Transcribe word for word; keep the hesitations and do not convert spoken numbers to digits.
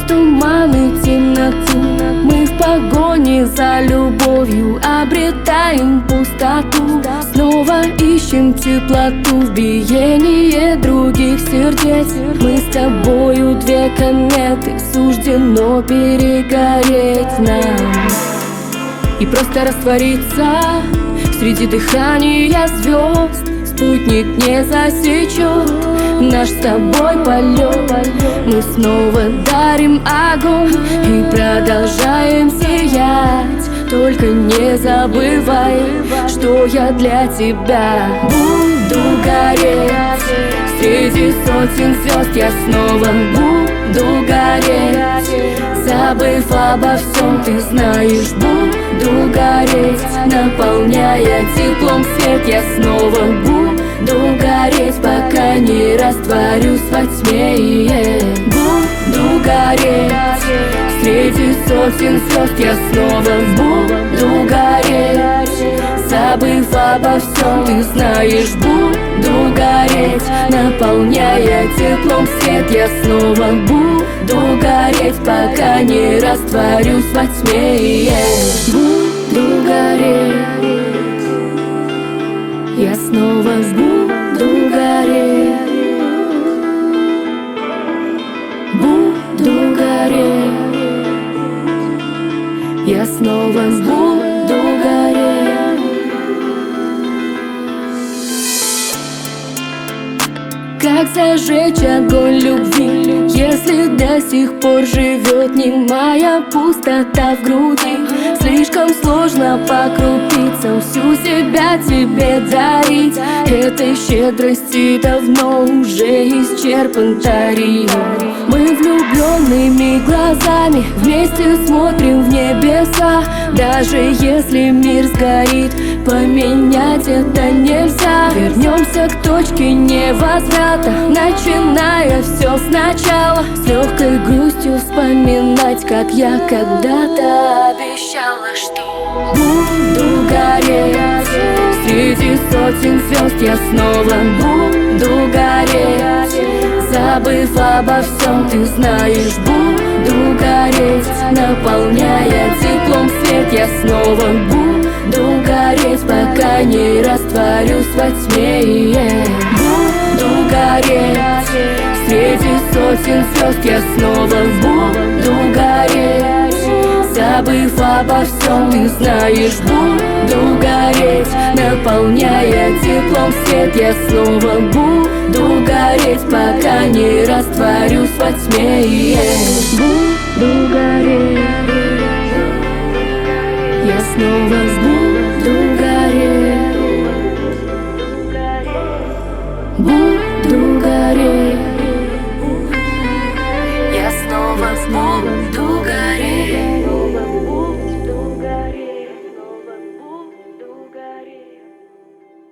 туман и темноту. Мы в погоне за любовью обретаем пустоту. Снова ищем теплоту в биении других сердец. Мы с тобою две кометы, суждено перегореть нам и просто раствориться среди дыхания звезд. Спутник не засечет наш с тобой полет. Мы снова дарим огонь и продолжаем сиять. Только не забывай, что я для тебя буду гореть. Среди сотен звезд я снова буду гореть. Забыв обо всем, ты знаешь, буду гореть. Наполняя теплом свет, я снова буду гореть, пока не растворюсь во тьме. Буду гореть. Среди сотен звезд я снова буду гореть. Забыв обо всем, ты знаешь, буду гореть. Наполняя теплом свет, я снова буду гореть, пока не растворюсь во тьме. Буду гореть. Я снова буду гореть. Буду гореть. Я снова буду гореть. Как зажечь огонь любви, если до сих пор живет немая пустота в груди? Слишком сложно по крупицам всю себя тебе дарить. Этой щедрости давно уже исчерпан тариф. Мы влюбленными глазами вместе смотрим в небеса. Даже если мир сгорит, поменять это нельзя. Вернемся к точке невозврата, начиная все сначала. С легкой грустью вспоминать, как я когда-то обещала, что буду гореть. Среди сотен звезд я снова буду гореть. Забыв обо всем, ты знаешь, буду гореть. Наполняя теплом свет, я снова буду гореть, пока не растворюсь во тьме. Буду гореть. Среди сотен звезд я снова буду гореть. Забыв обо всем, ты знаешь, буду гореть. Наполняя теплом свет, я снова буду гореть, пока не растворюсь во тьме.